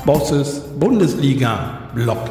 Bosses Bundesliga-Blog.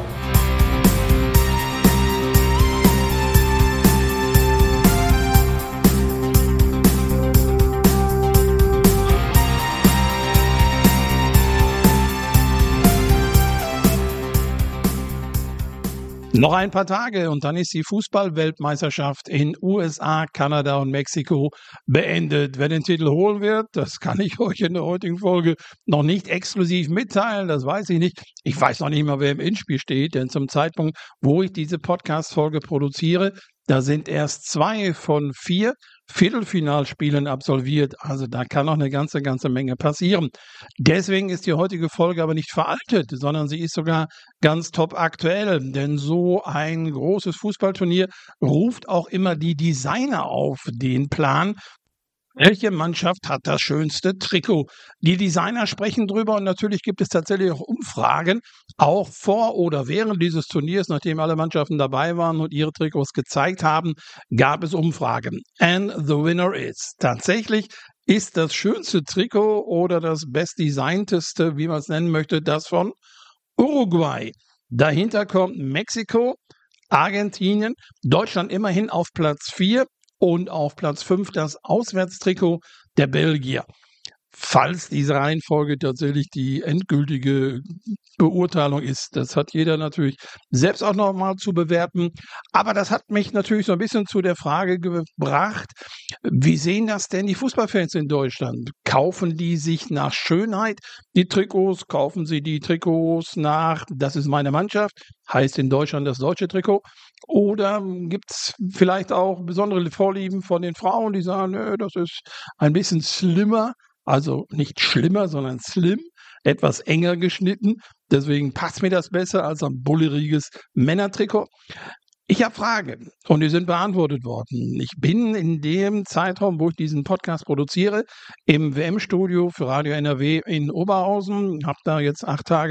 Noch ein paar Tage und dann ist die Fußball-Weltmeisterschaft in USA, Kanada und Mexiko beendet. Wer den Titel holen wird, das kann ich euch in der heutigen Folge noch nicht exklusiv mitteilen, das weiß ich nicht. Ich weiß noch nicht mal, wer im Endspiel steht, denn zum Zeitpunkt, wo ich diese Podcast-Folge produziere, da sind erst 2 von 4 Viertelfinalspielen absolviert. Also da kann noch eine ganze Menge passieren. Deswegen ist die heutige Folge aber nicht veraltet, sondern sie ist sogar ganz top aktuell. Denn so ein großes Fußballturnier ruft auch immer die Designer auf den Plan. Welche Mannschaft hat das schönste Trikot? Die Designer sprechen drüber und natürlich gibt es tatsächlich auch Umfragen, auch vor oder während dieses Turniers, nachdem alle Mannschaften dabei waren und ihre Trikots gezeigt haben, gab es Umfragen. And the winner is. Tatsächlich ist das schönste Trikot oder das bestdesignteste, wie man es nennen möchte, das von Uruguay. Dahinter kommt Mexiko, Argentinien, Deutschland immerhin auf Platz 4. Und auf Platz 5 das Auswärtstrikot der Belgier. Falls diese Reihenfolge tatsächlich die endgültige Beurteilung ist, das hat jeder natürlich selbst auch nochmal zu bewerten. Aber das hat mich natürlich so ein bisschen zu der Frage gebracht, wie sehen das denn die Fußballfans in Deutschland? Kaufen die sich nach Schönheit die Trikots? Kaufen sie die Trikots nach, das ist meine Mannschaft, heißt in Deutschland das deutsche Trikot? Oder gibt es vielleicht auch besondere Vorlieben von den Frauen, die sagen, nö, das ist ein bisschen slimmer, also nicht schlimmer, sondern slim, etwas enger geschnitten. Deswegen passt mir das besser als ein bulleriges Männertrikot. Ich habe Fragen und die sind beantwortet worden. Ich bin in dem Zeitraum, wo ich diesen Podcast produziere, im WM-Studio für Radio NRW in Oberhausen. Habe da jetzt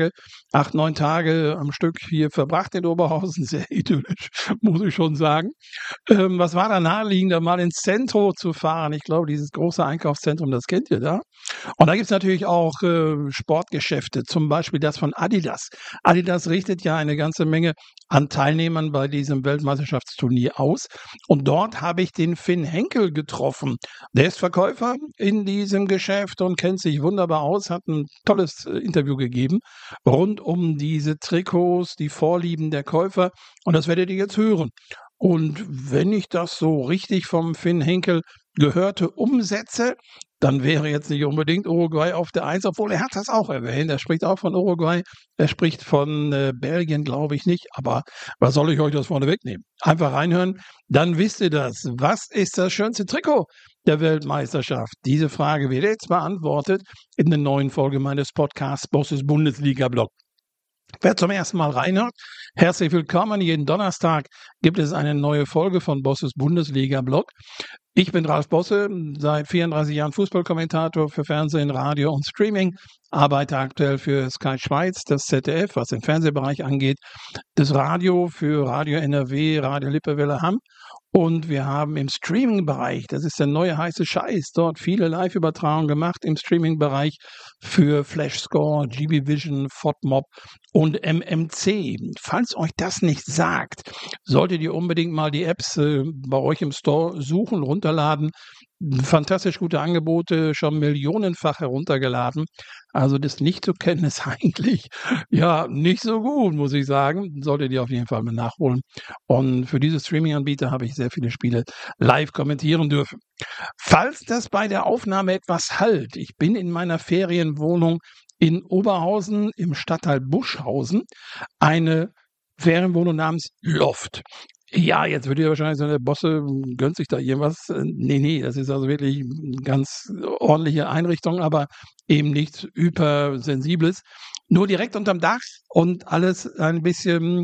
9 Tage am Stück hier verbracht in Oberhausen. Sehr idyllisch, muss ich schon sagen. Was war da naheliegender, mal ins Zentrum zu fahren? Ich glaube, dieses große Einkaufszentrum, das kennt ihr da. Und da gibt es natürlich auch Sportgeschäfte, zum Beispiel das von Adidas. Adidas richtet ja eine ganze Menge an Teilnehmern bei diesem Weltmeisterschaftsturnier aus. Und dort habe ich den Finn Henkel getroffen. Der ist Verkäufer in diesem Geschäft und kennt sich wunderbar aus, hat ein tolles Interview gegeben rund um diese Trikots, die Vorlieben der Käufer. Und das werdet ihr jetzt hören. Und wenn ich das so richtig vom Finn Henkel Gehörte umsetze, dann wäre jetzt nicht unbedingt Uruguay auf der 1, obwohl er hat das auch erwähnt. Er spricht auch von Uruguay, er spricht von Belgien, glaube ich nicht. Aber was soll ich euch das vorne wegnehmen? Einfach reinhören, dann wisst ihr das. Was ist das schönste Trikot der Weltmeisterschaft? Diese Frage wird jetzt beantwortet in der neuen Folge meines Podcasts Bosses Bundesliga-Blog. Wer zum ersten Mal reinhört, herzlich willkommen. Jeden Donnerstag gibt es eine neue Folge von Bosses Bundesliga-Blog. Ich bin Ralf Bosse, seit 34 Jahren Fußballkommentator für Fernsehen, Radio und Streaming, arbeite aktuell für Sky Schweiz, das ZDF, was den Fernsehbereich angeht, das Radio für Radio NRW, Radio Lippewelle Hamm. Und wir haben im Streaming-Bereich, das ist der neue heiße Scheiß, dort viele Live-Übertragungen gemacht im Streaming-Bereich für Flashscore, GB Vision, FODMOB und MMC. Falls euch das nicht sagt, solltet ihr unbedingt mal die Apps bei euch im Store suchen, runterladen. Fantastisch gute Angebote, schon millionenfach heruntergeladen. Also das nicht zu kennen ist eigentlich ja nicht so gut, muss ich sagen. Solltet ihr auf jeden Fall mal nachholen. Und für diese Streaming-Anbieter habe ich sehr viele Spiele live kommentieren dürfen. Falls das bei der Aufnahme etwas hallt, ich bin in meiner Ferienwohnung in Oberhausen im Stadtteil Buschhausen, eine Ferienwohnung namens Loft. Ja, jetzt würde ihr wahrscheinlich sagen, der Bosse gönnt sich da irgendwas. Nee, das ist also wirklich eine ganz ordentliche Einrichtung, aber eben nichts hypersensibles. Nur direkt unterm Dach und alles ein bisschen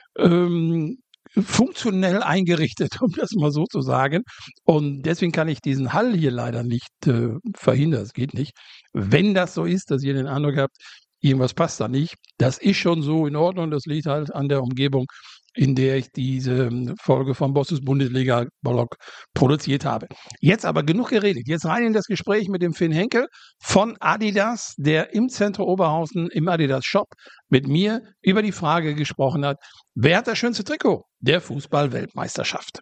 funktionell eingerichtet, um das mal so zu sagen. Und deswegen kann ich diesen Hall hier leider nicht verhindern. Es geht nicht. Wenn das so ist, dass ihr den Eindruck habt, irgendwas passt da nicht. Das ist schon so in Ordnung, das liegt halt an der Umgebung, in der ich diese Folge vom Bosses Bundesliga-Blog produziert habe. Jetzt aber genug geredet. Jetzt rein in das Gespräch mit dem Finn Henkel von Adidas, der im Zentrum Oberhausen im Adidas Shop mit mir über die Frage gesprochen hat, wer hat das schönste Trikot der Fußball-Weltmeisterschaft?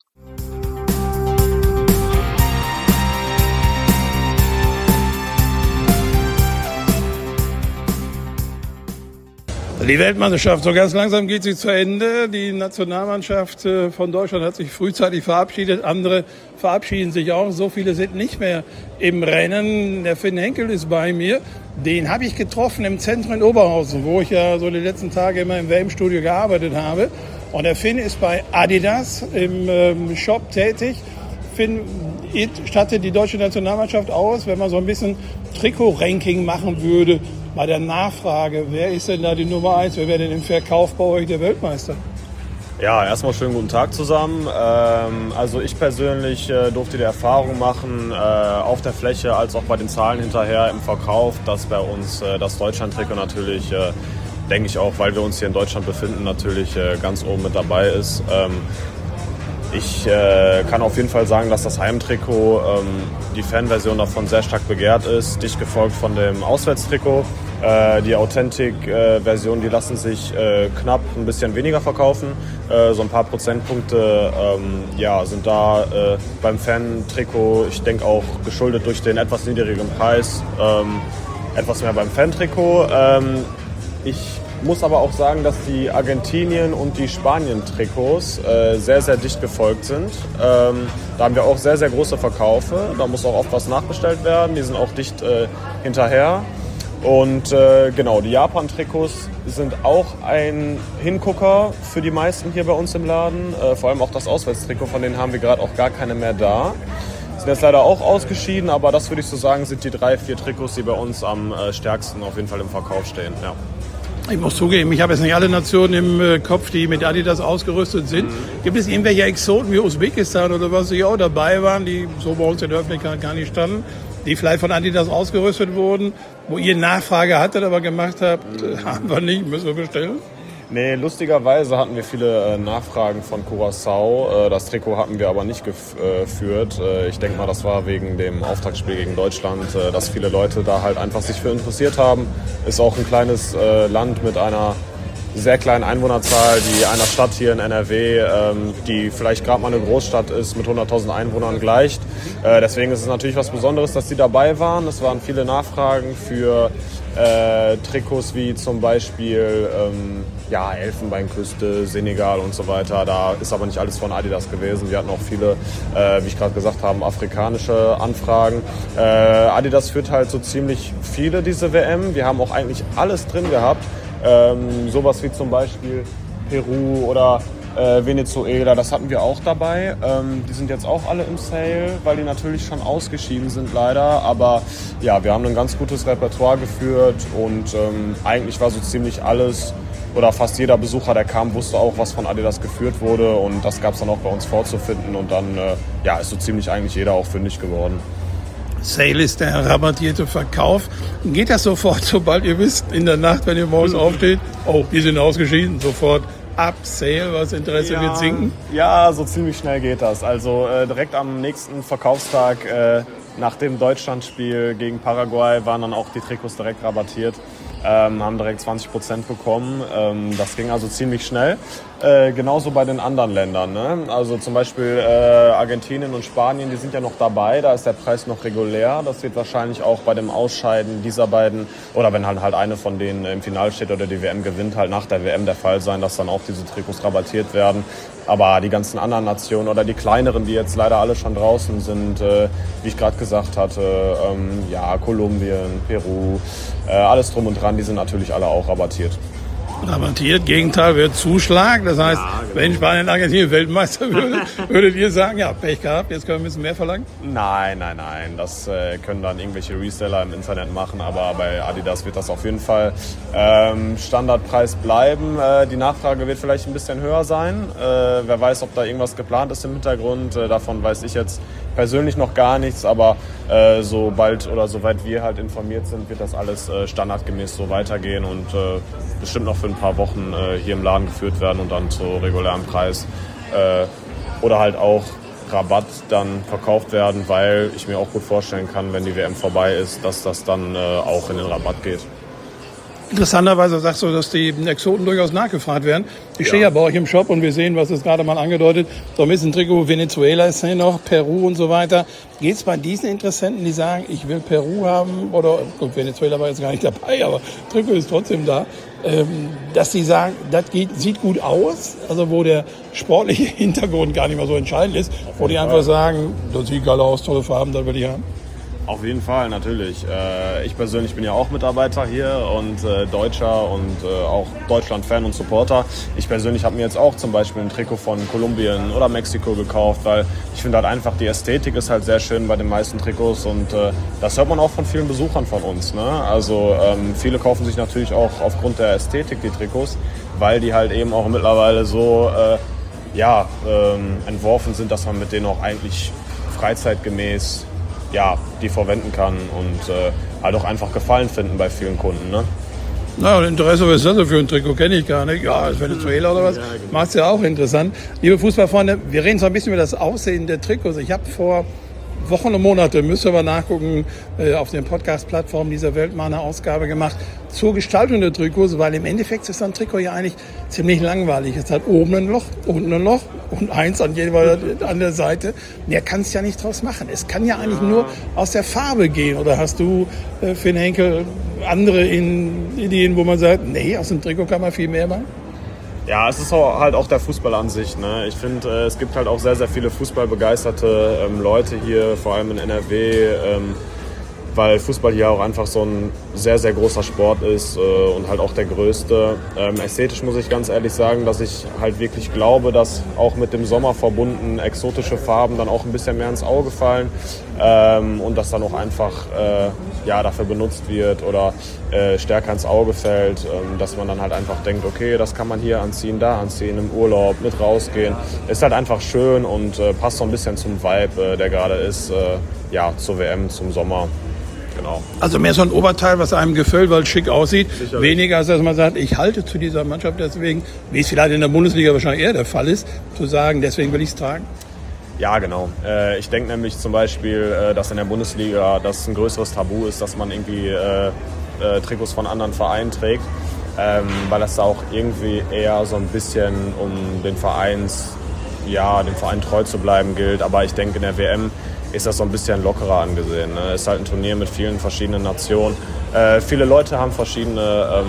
Die Weltmeisterschaft, so ganz langsam geht sie zu Ende. Die Nationalmannschaft von Deutschland hat sich frühzeitig verabschiedet. Andere verabschieden sich auch. So viele sind nicht mehr im Rennen. Der Finn Henkel ist bei mir. Den habe ich getroffen im Zentrum in Oberhausen, wo ich ja so die letzten Tage immer im WM-Studio gearbeitet habe. Und der Finn ist bei Adidas im Shop tätig. Finn stattet die deutsche Nationalmannschaft aus, wenn man so ein bisschen Trikot-Ranking machen würde. Bei der Nachfrage, wer ist denn da die Nummer 1? Wer wäre denn im Verkauf bei euch der Weltmeister? Ja, erstmal schönen guten Tag zusammen. Also ich persönlich durfte die Erfahrung machen, auf der Fläche als auch bei den Zahlen hinterher im Verkauf, dass bei uns das Deutschland-Trikot natürlich, denke ich auch, weil wir uns hier in Deutschland befinden, natürlich ganz oben mit dabei ist. Ich kann auf jeden Fall sagen, dass das Heimtrikot, die Fanversion davon sehr stark begehrt ist, dicht gefolgt von dem Auswärtstrikot. Die Authentic-Version, die lassen sich knapp ein bisschen weniger verkaufen. So ein paar Prozentpunkte sind da beim Fan-Trikot, ich denke auch geschuldet durch den etwas niedrigeren Preis, etwas mehr beim Fan-Trikot. Ich muss aber auch sagen, dass die Argentinien- und die Spanien-Trikots sehr, sehr dicht gefolgt sind. Da haben wir auch sehr, sehr große Verkaufe. Da muss auch oft was nachbestellt werden. Die sind auch dicht hinterher. Und die Japan-Trikots sind auch ein Hingucker für die meisten hier bei uns im Laden. Vor allem auch das Auswärtstrikot, von denen haben wir gerade auch gar keine mehr da. Sind jetzt leider auch ausgeschieden, aber das würde ich so sagen, sind die 3-4 Trikots, die bei uns am stärksten auf jeden Fall im Verkauf stehen. Ja. Ich muss zugeben, ich habe jetzt nicht alle Nationen im Kopf, die mit Adidas ausgerüstet sind. Gibt es irgendwelche Exoten wie Usbekistan oder was, die auch dabei waren, die so bei uns in der Öffentlichkeit gar nicht standen, die vielleicht von Adidas ausgerüstet wurden, wo ihr Nachfrage hattet, aber gemacht habt, haben wir nicht, müssen wir bestellen? Nee, lustigerweise hatten wir viele Nachfragen von Curaçao. Das Trikot hatten wir aber nicht geführt. Ich denke mal, das war wegen dem Auftaktspiel gegen Deutschland, dass viele Leute da halt einfach sich für interessiert haben. Ist auch ein kleines Land mit einer sehr kleinen Einwohnerzahl, die einer Stadt hier in NRW, die vielleicht gerade mal eine Großstadt ist, mit 100.000 Einwohnern gleicht. Deswegen ist es natürlich was Besonderes, dass die dabei waren. Es waren viele Nachfragen für Trikots wie zum Beispiel Elfenbeinküste, Senegal und so weiter. Da ist aber nicht alles von Adidas gewesen. Wir hatten auch viele, wie ich gerade gesagt habe, afrikanische Anfragen. Adidas führt halt so ziemlich viele diese WM. Wir haben auch eigentlich alles drin gehabt. Sowas wie zum Beispiel Peru oder Venezuela, das hatten wir auch dabei. Die sind jetzt auch alle im Sale, weil die natürlich schon ausgeschieden sind leider. Aber ja, wir haben ein ganz gutes Repertoire geführt und eigentlich war so ziemlich alles oder fast jeder Besucher, der kam, wusste auch, was von Adidas geführt wurde. Und das gab es dann auch bei uns vorzufinden. Und dann ist so ziemlich eigentlich jeder auch fündig geworden. Sale ist der rabattierte Verkauf. Geht das sofort, sobald ihr wisst, in der Nacht, wenn ihr morgens aufsteht, die sind ausgeschieden, sofort ab Sale, was Interesse wird sinken? Ja, so ziemlich schnell geht das. Also direkt am nächsten Verkaufstag nach dem Deutschlandspiel gegen Paraguay waren dann auch die Trikots direkt rabattiert. Haben direkt 20% bekommen. Das ging also ziemlich schnell. Genauso bei den anderen Ländern. Ne? Also zum Beispiel Argentinien und Spanien, die sind ja noch dabei. Da ist der Preis noch regulär. Das wird wahrscheinlich auch bei dem Ausscheiden dieser beiden, oder wenn halt eine von denen im Finale steht oder die WM gewinnt, halt nach der WM der Fall sein, dass dann auch diese Trikots rabattiert werden. Aber die ganzen anderen Nationen oder die kleineren, die jetzt leider alle schon draußen sind, wie ich gerade gesagt hatte, Kolumbien, Peru, alles drum und dran, die sind natürlich alle auch rabattiert. Rabattiert, Gegenteil wird Zuschlag. Das heißt, wenn Spanien Argentinien Weltmeister würde, würdet ihr sagen, ja, Pech gehabt, jetzt können wir ein bisschen mehr verlangen? Nein. Das können dann irgendwelche Reseller im Internet machen, aber bei Adidas wird das auf jeden Fall Standardpreis bleiben. Die Nachfrage wird vielleicht ein bisschen höher sein. Wer weiß, ob da irgendwas geplant ist im Hintergrund. Davon weiß ich jetzt persönlich noch gar nichts, aber sobald oder soweit wir halt informiert sind, wird das alles standardgemäß so weitergehen und bestimmt noch für ein paar Wochen hier im Laden geführt werden und dann zu regulärem Preis oder halt auch Rabatt dann verkauft werden, weil ich mir auch gut vorstellen kann, wenn die WM vorbei ist, dass das dann auch in den Rabatt geht. Interessanterweise sagst du, dass die Exoten durchaus nachgefragt werden. Ich stehe ja bei euch im Shop und wir sehen, was ist gerade mal angedeutet, so ein bisschen Trikot, Venezuela ist hier noch, Peru und so weiter. Geht es bei diesen Interessenten, die sagen, ich will Peru haben, oder gut, Venezuela war jetzt gar nicht dabei, aber Trikot ist trotzdem da, dass die sagen, das sieht gut aus, also wo der sportliche Hintergrund gar nicht mehr so entscheidend ist, wo die einfach sagen, das sieht geil aus, tolle Farben, das will ich haben. Auf jeden Fall, natürlich. Ich persönlich bin ja auch Mitarbeiter hier und Deutscher und auch Deutschland-Fan und Supporter. Ich persönlich habe mir jetzt auch zum Beispiel ein Trikot von Kolumbien oder Mexiko gekauft, weil ich finde halt einfach, die Ästhetik ist halt sehr schön bei den meisten Trikots und das hört man auch von vielen Besuchern von uns, ne? Also viele kaufen sich natürlich auch aufgrund der Ästhetik die Trikots, weil die halt eben auch mittlerweile so entworfen sind, dass man mit denen auch eigentlich freizeitgemäß die verwenden kann und halt auch einfach Gefallen finden bei vielen Kunden, ne? Na, Interesse, was ist das für ein Trikot? Kenne ich gar nicht. Ja, ist Venezuela oder was? Ja, genau. Macht's ja auch interessant. Liebe Fußballfreunde, wir reden so ein bisschen über das Aussehen der Trikots. Ich habe vor Wochen und Monate, müsst ihr mal nachgucken, auf den Podcast-Plattformen dieser Weltmana-Ausgabe gemacht, zur Gestaltung der Trikots, weil im Endeffekt ist so ein Trikot ja eigentlich ziemlich langweilig. Es hat oben ein Loch, unten ein Loch und eins an der Seite. Mehr kannst du ja nicht draus machen. Es kann ja eigentlich nur aus der Farbe gehen. Oder hast du, Finn Henkel, andere Ideen, wo man sagt, nee, aus dem Trikot kann man viel mehr machen? Ja, es ist halt auch der Fußball an sich, ne? Ich finde, es gibt halt auch sehr, sehr viele fußballbegeisterte Leute hier, vor allem in NRW, weil Fußball hier auch einfach so ein sehr, sehr großer Sport ist und halt auch der größte. Ästhetisch muss ich ganz ehrlich sagen, dass ich halt wirklich glaube, dass auch mit dem Sommer verbunden exotische Farben dann auch ein bisschen mehr ins Auge fallen und dass dann auch einfach dafür benutzt wird oder stärker ins Auge fällt, dass man dann halt einfach denkt, okay, das kann man hier anziehen, da anziehen, im Urlaub, mit rausgehen. Ist halt einfach schön und passt so ein bisschen zum Vibe, der gerade ist, zur WM, zum Sommer. Genau. Also mehr so ein Oberteil, was einem gefällt, weil es schick aussieht. Sicherlich. Weniger, als dass man sagt, ich halte zu dieser Mannschaft deswegen, wie es vielleicht in der Bundesliga wahrscheinlich eher der Fall ist, zu sagen, deswegen will ich es tragen. Ja, genau. Ich denke nämlich zum Beispiel, dass in der Bundesliga das ein größeres Tabu ist, dass man irgendwie Trikots von anderen Vereinen trägt, weil das da auch irgendwie eher so ein bisschen um den Verein treu zu bleiben gilt. Aber ich denke, in der WM ist das so ein bisschen lockerer angesehen. Ne? Es ist halt ein Turnier mit vielen verschiedenen Nationen. Viele Leute haben verschiedene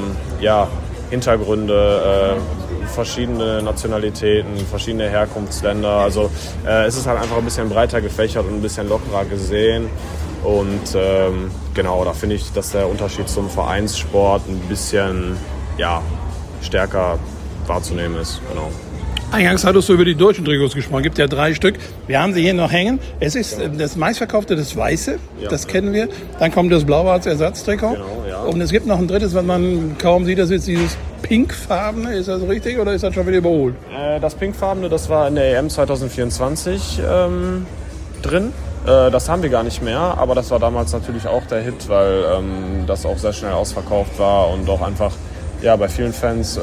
Hintergründe, verschiedene Nationalitäten, verschiedene Herkunftsländer. Also es ist halt einfach ein bisschen breiter gefächert und ein bisschen lockerer gesehen. Und da finde ich, dass der Unterschied zum Vereinssport ein bisschen stärker wahrzunehmen ist. Genau. Eingangs hattest du über die deutschen Trikots gesprochen. Es gibt ja 3 Stück. Wir haben sie hier noch hängen. Es ist das meistverkaufte, das Weiße. Das kennen wir. Dann kommt das Blaue als Ersatztrikot. Genau, ja. Und es gibt noch ein drittes, was man kaum sieht. Das ist dieses Pinkfarbene. Ist das richtig oder ist das schon wieder überholt? Das Pinkfarbene, das war in der EM 2024 drin. Das haben wir gar nicht mehr. Aber das war damals natürlich auch der Hit, weil das auch sehr schnell ausverkauft war und auch einfach bei vielen Fans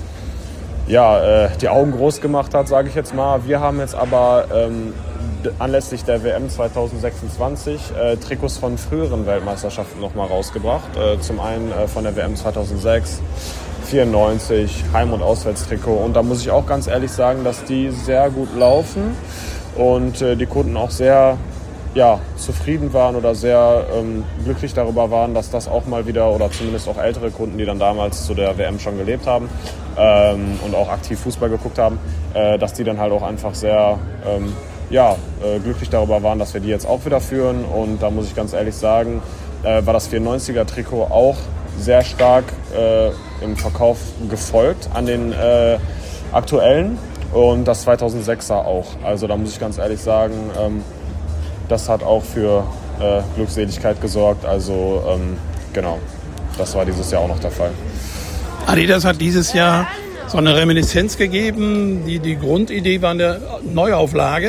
die Augen groß gemacht hat, sage ich jetzt mal. Wir haben jetzt aber anlässlich der WM 2026 Trikots von früheren Weltmeisterschaften nochmal rausgebracht. Zum einen von der WM 2006, 94, Heim- und Auswärtstrikot. Und da muss ich auch ganz ehrlich sagen, dass die sehr gut laufen und die Kunden auch sehr zufrieden waren oder sehr glücklich darüber waren, dass das auch mal wieder, oder zumindest auch ältere Kunden, die dann damals zu der WM schon gelebt haben und auch aktiv Fußball geguckt haben, dass die dann halt auch einfach sehr glücklich darüber waren, dass wir die jetzt auch wieder führen. Und da muss ich ganz ehrlich sagen, war das 94er-Trikot auch sehr stark im Verkauf gefolgt an den aktuellen und das 2006er auch. Also da muss ich ganz ehrlich sagen, das hat auch für Glückseligkeit gesorgt. Also das war dieses Jahr auch noch der Fall. Adidas hat dieses Jahr so eine Reminiszenz gegeben. Die Grundidee war eine Neuauflage.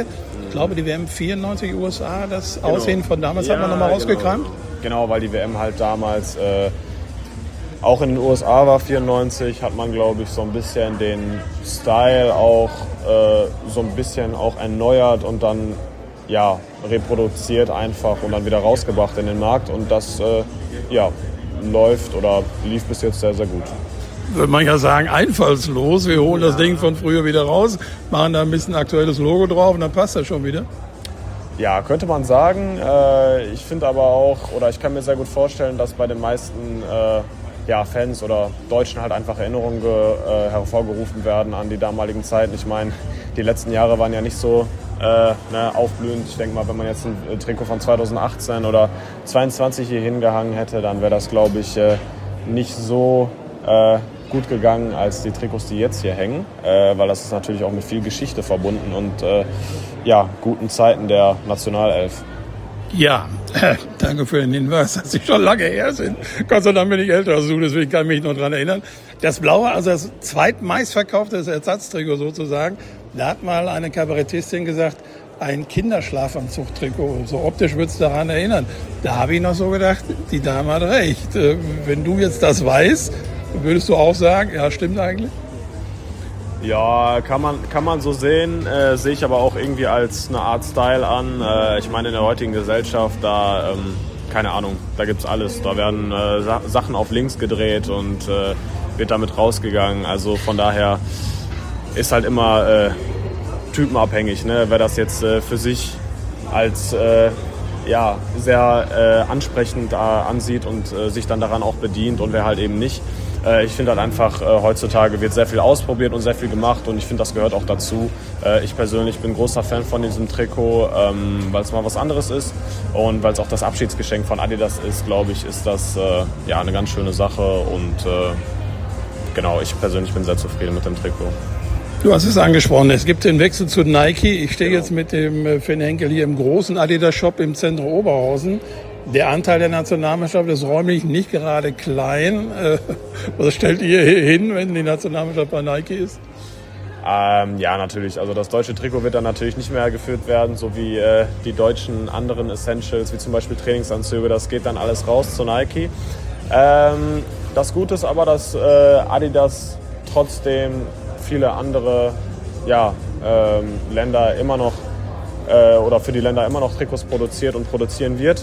Ich glaube, die WM 94 USA, das Aussehen von damals hat man nochmal rausgekramt. Genau, weil die WM halt damals auch in den USA war, 94, hat man, glaube ich, so ein bisschen den Style auch so ein bisschen auch erneuert und dann reproduziert einfach und dann wieder rausgebracht in den Markt. Und das läuft oder lief bis jetzt sehr, sehr gut. Würde man ja sagen, einfallslos. Wir holen das Ding von früher wieder raus, machen da ein bisschen aktuelles Logo drauf und dann passt das schon wieder. Ja, könnte man sagen. Ich finde aber auch, oder ich kann mir sehr gut vorstellen, dass bei den meisten Fans oder Deutschen halt einfach Erinnerungen hervorgerufen werden an die damaligen Zeiten. Ich meine, die letzten Jahre waren ja nicht so aufblühend. Ich denke mal, wenn man jetzt ein Trikot von 2018 oder 22 hier hingehangen hätte, dann wäre das, glaube ich, nicht so gut gegangen als die Trikots, die jetzt hier hängen, weil das ist natürlich auch mit viel Geschichte verbunden und guten Zeiten der Nationalelf. Ja, danke für den Hinweis, dass sie schon lange her sind. Gott sei Dank bin ich älter als du, deswegen kann ich mich noch daran erinnern. Das Blaue, also das zweitmeistverkaufte Ersatztrikot sozusagen, da hat mal eine Kabarettistin gesagt, ein Kinderschlafanzugtrikot. So optisch würde es daran erinnern. Da habe ich noch so gedacht, die Dame hat recht. Wenn du jetzt das weißt, würdest du auch sagen, ja, stimmt eigentlich? Ja, kann man so sehen, sehe ich aber auch irgendwie als eine Art Style an. Ich meine, in der heutigen Gesellschaft, da, keine Ahnung, da gibt's alles. Da werden Sachen auf links gedreht und wird damit rausgegangen. Also von daher ist halt immer typenabhängig, ne? Wer das jetzt für sich als sehr ansprechend ansieht und sich dann daran auch bedient und wer halt eben nicht. Ich finde halt einfach, heutzutage wird sehr viel ausprobiert und sehr viel gemacht und ich finde, das gehört auch dazu. Ich persönlich bin großer Fan von diesem Trikot, weil es mal was anderes ist und weil es auch das Abschiedsgeschenk von Adidas ist, glaube ich, ist das eine ganz schöne Sache und genau, ich persönlich bin sehr zufrieden mit dem Trikot. Du hast es angesprochen, es gibt den Wechsel zu Nike. Ich stehe jetzt mit dem Finn Henkel hier im großen Adidas-Shop im Zentrum Oberhausen. Der Anteil der Nationalmannschaft ist räumlich nicht gerade klein. Was stellt ihr hier hin, wenn die Nationalmannschaft bei Nike ist? Ja, natürlich. Also das deutsche Trikot wird dann natürlich nicht mehr geführt werden, so wie die deutschen anderen Essentials, wie zum Beispiel Trainingsanzüge. Das geht dann alles raus zu Nike. Das Gute ist aber, dass Adidas trotzdem viele andere Länder immer noch oder für die Länder immer noch Trikots produziert und produzieren wird.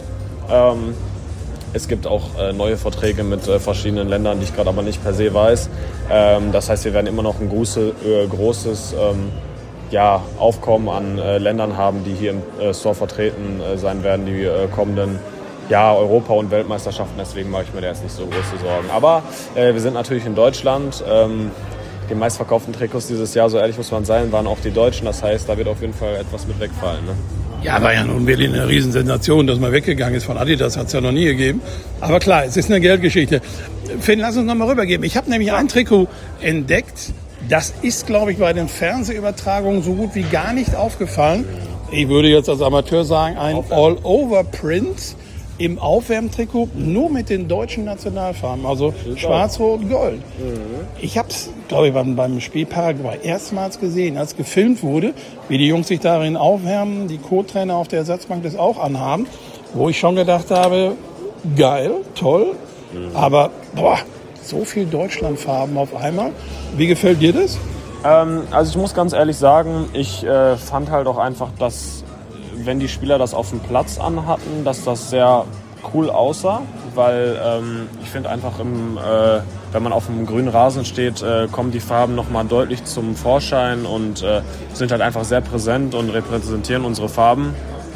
Es gibt auch neue Verträge mit verschiedenen Ländern, die ich gerade aber nicht per se weiß. Das heißt, wir werden immer noch ein großes Aufkommen an Ländern haben, die hier im Store vertreten sein werden, die kommenden Europa- und Weltmeisterschaften. Deswegen mache ich mir da jetzt nicht so große Sorgen. Aber wir sind natürlich in Deutschland. Die meistverkauften Trikots dieses Jahr, so ehrlich muss man sein, waren auch die Deutschen. Das heißt, da wird auf jeden Fall etwas mit wegfallen. Ne? Ja, war ja nun wirklich eine Riesensensation, dass man weggegangen ist von Adidas, hat es ja noch nie gegeben. Aber klar, es ist eine Geldgeschichte. Finn, lass uns noch mal rübergeben. Ich habe nämlich ein Trikot entdeckt, das ist, glaube ich, bei den Fernsehübertragungen so gut wie gar nicht aufgefallen. Ich würde jetzt als Amateur sagen, ein All-Over-Print im Aufwärmtrikot, nur mit den deutschen Nationalfarben, also schwarz, rot, gold. Ich habe es, glaube ich, beim Spiel Paraguay erstmals gesehen, als gefilmt wurde, wie die Jungs sich darin aufwärmen, die Co-Trainer auf der Ersatzbank das auch anhaben, wo ich schon gedacht habe, geil, toll, aber so viel Deutschlandfarben auf einmal. Wie gefällt dir das? Also ich muss ganz ehrlich sagen, ich fand halt auch einfach, dass wenn die Spieler das auf dem Platz anhatten, dass das sehr cool aussah, weil ich finde einfach, wenn man auf dem grünen Rasen steht, kommen die Farben nochmal deutlich zum Vorschein und sind halt einfach sehr präsent und repräsentieren unsere Farben.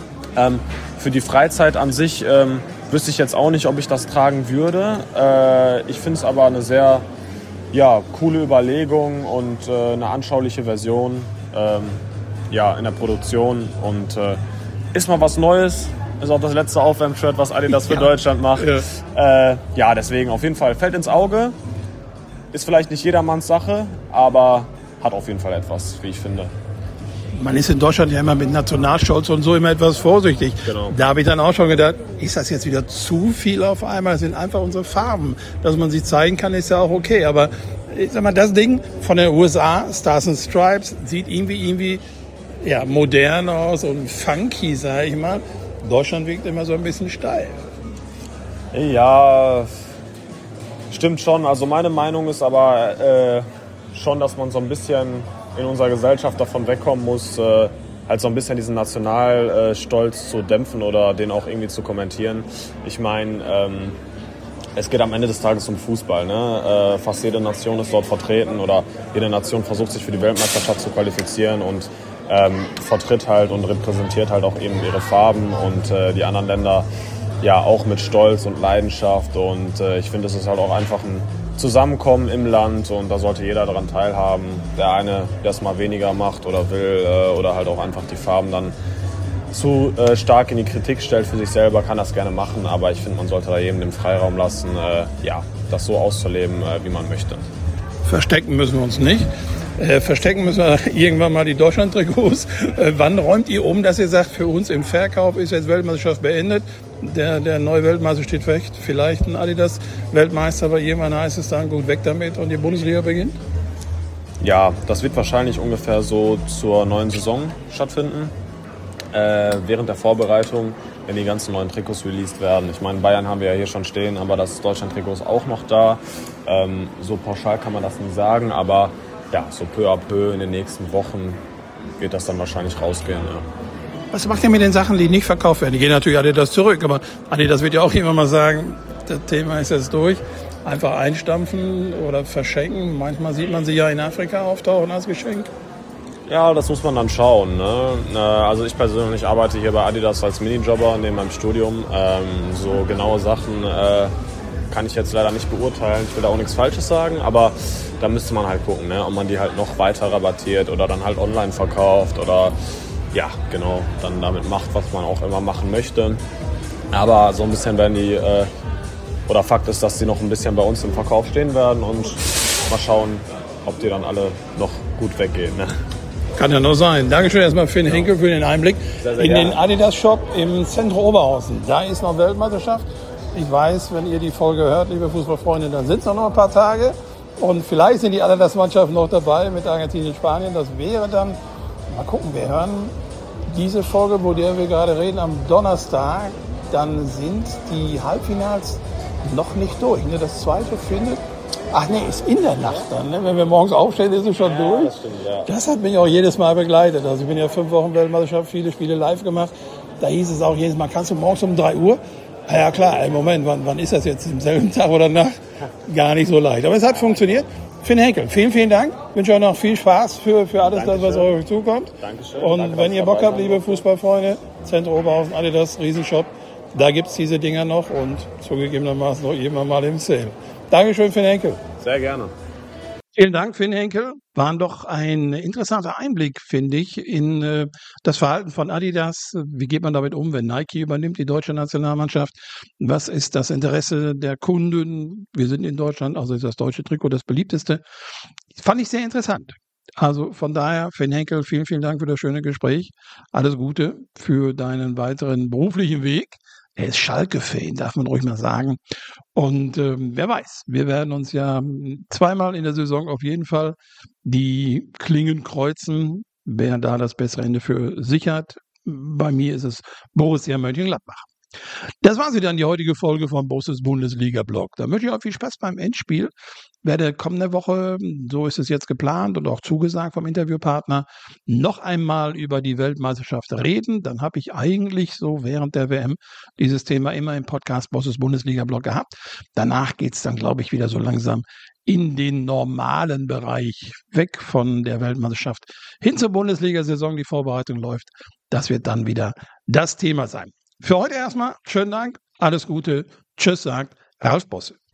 Für die Freizeit an sich wüsste ich jetzt auch nicht, ob ich das tragen würde. Ich finde es aber eine sehr coole Überlegung und eine anschauliche Version in der Produktion und ist mal was Neues. Ist auch das letzte Aufwärmshirt, was Adidas für Deutschland macht. Deswegen auf jeden Fall fällt ins Auge. Ist vielleicht nicht jedermanns Sache, aber hat auf jeden Fall etwas, wie ich finde. Man ist in Deutschland ja immer mit Nationalstolz und so immer etwas vorsichtig. Genau. Da habe ich dann auch schon gedacht, ist das jetzt wieder zu viel auf einmal? Das sind einfach unsere Farben. Dass man sie zeigen kann, ist ja auch okay. Aber ich sag mal, das Ding von den USA, Stars and Stripes, sieht irgendwie ja, modern aus und funky, sage ich mal. Deutschland wirkt immer so ein bisschen steil. Ja, stimmt schon. Also meine Meinung ist aber schon, dass man so ein bisschen in unserer Gesellschaft davon wegkommen muss, halt so ein bisschen diesen Nationalstolz zu dämpfen oder den auch irgendwie zu kommentieren. Ich meine, es geht am Ende des Tages um Fußball. Ne? Fast jede Nation ist dort vertreten oder jede Nation versucht sich für die Weltmeisterschaft zu qualifizieren und vertritt halt und repräsentiert halt auch eben ihre Farben und die anderen Länder ja auch mit Stolz und Leidenschaft. Und ich finde, es ist halt auch einfach ein Zusammenkommen im Land und da sollte jeder daran teilhaben. Der eine, der es mal weniger macht oder will oder halt auch einfach die Farben dann zu stark in die Kritik stellt für sich selber, kann das gerne machen, aber ich finde, man sollte da jedem den Freiraum lassen, das so auszuleben, wie man möchte. Verstecken müssen wir uns nicht. Verstecken müssen wir irgendwann mal die Deutschland-Trikots. Wann räumt ihr um, dass ihr sagt, für uns im Verkauf ist jetzt Weltmeisterschaft beendet, der neue Weltmeister steht fest, vielleicht ein Adidas-Weltmeister, aber irgendwann heißt es dann, gut, weg damit und die Bundesliga beginnt? Ja, das wird wahrscheinlich ungefähr so zur neuen Saison stattfinden. Während der Vorbereitung, wenn die ganzen neuen Trikots released werden. Ich meine, Bayern haben wir ja hier schon stehen, aber das Deutschland-Trikot ist auch noch da. So pauschal kann man das nie sagen, aber ja, so peu à peu in den nächsten Wochen wird das dann wahrscheinlich rausgehen. Ja. Was macht ihr mit den Sachen, die nicht verkauft werden? Die gehen natürlich Adidas zurück, aber Adidas wird ja auch immer mal sagen, das Thema ist jetzt durch. Einfach einstampfen oder verschenken. Manchmal sieht man sie ja in Afrika auftauchen als Geschenk. Ja, das muss man dann schauen. Ne? Also ich persönlich arbeite hier bei Adidas als Minijobber neben meinem Studium. So genaue Sachen kann ich jetzt leider nicht beurteilen. Ich will da auch nichts Falsches sagen, aber da müsste man halt gucken, ne? Ob man die halt noch weiter rabattiert oder dann halt online verkauft oder ja, genau, dann damit macht, was man auch immer machen möchte. Aber so ein bisschen werden die, oder Fakt ist, dass die noch ein bisschen bei uns im Verkauf stehen werden und mal schauen, ob die dann alle noch gut weggehen. Ne? Kann ja nur sein. Dankeschön erstmal Finn Henkel für den Einblick sehr, sehr in gerne. den Adidas-Shop im Zentrum Oberhausen. Da ist noch Weltmeisterschaft. Ich weiß, wenn ihr die Folge hört, liebe Fußballfreunde, dann sind es noch ein paar Tage. Und vielleicht sind die Adidas-Mannschaften noch dabei mit Argentinien, Spanien. Das wäre dann, mal gucken, wir hören diese Folge, wo der wir gerade reden, am Donnerstag. Dann sind die Halbfinals noch nicht durch. Ne? Das zweite findet, ist in der Nacht dann. Ne? Wenn wir morgens aufstehen, ist es schon durch. Das stimmt, ja. Das hat mich auch jedes Mal begleitet. Also ich bin ja 5 Wochen Weltmeisterschaft, viele Spiele live gemacht. Da hieß es auch jedes Mal, kannst du morgens um 3 Uhr? Ja klar, im Moment, wann ist das jetzt? Im selben Tag oder Nacht? Gar nicht so leicht. Aber es hat funktioniert. Finn Henkel, vielen, vielen Dank. Ich wünsche euch noch viel Spaß für alles, das, was euch zukommt. Dankeschön. Und Danke, wenn ihr Bock habt, liebe Fußballfreunde, Zentrum Oberhausen, Adidas, Riesenshop, da gibt's diese Dinger noch und zugegebenermaßen noch irgendwann mal im Sale. Dankeschön, Finn Henkel. Sehr gerne. Vielen Dank, Finn Henkel. War doch ein interessanter Einblick, finde ich, in das Verhalten von Adidas. Wie geht man damit um, wenn Nike übernimmt, die deutsche Nationalmannschaft? Was ist das Interesse der Kunden? Wir sind in Deutschland, also ist das deutsche Trikot das beliebteste. Fand ich sehr interessant. Also von daher, Finn Henkel, vielen, vielen Dank für das schöne Gespräch. Alles Gute für deinen weiteren beruflichen Weg. Er ist Schalke-Fan, darf man ruhig mal sagen. Und wer weiß, wir werden uns ja zweimal in der Saison auf jeden Fall die Klingen kreuzen, wer da das bessere Ende für sich hat. Bei mir ist es Borussia Mönchengladbach. Das war sie dann, die heutige Folge vom Bosses Bundesliga-Blog. Da wünsche ich euch viel Spaß beim Endspiel. Werde kommende Woche, so ist es jetzt geplant und auch zugesagt vom Interviewpartner, noch einmal über die Weltmeisterschaft reden. Dann habe ich eigentlich so während der WM dieses Thema immer im Podcast Bosses Bundesliga-Blog gehabt. Danach geht es dann, glaube ich, wieder so langsam in den normalen Bereich, weg von der Weltmeisterschaft hin zur Bundesliga-Saison. Die Vorbereitung läuft. Das wird dann wieder das Thema sein. Für heute erstmal schönen Dank, alles Gute, tschüss, sagt Ralf Bosse.